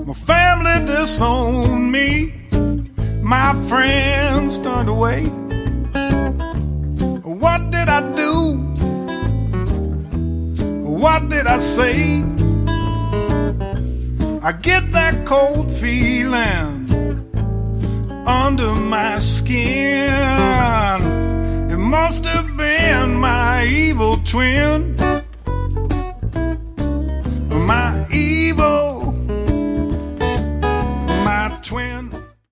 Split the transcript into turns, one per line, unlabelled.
My family disowned me. My friends turned away. What did I do? What did I say? I get that cold feeling under my skin. It must have been my evil twin.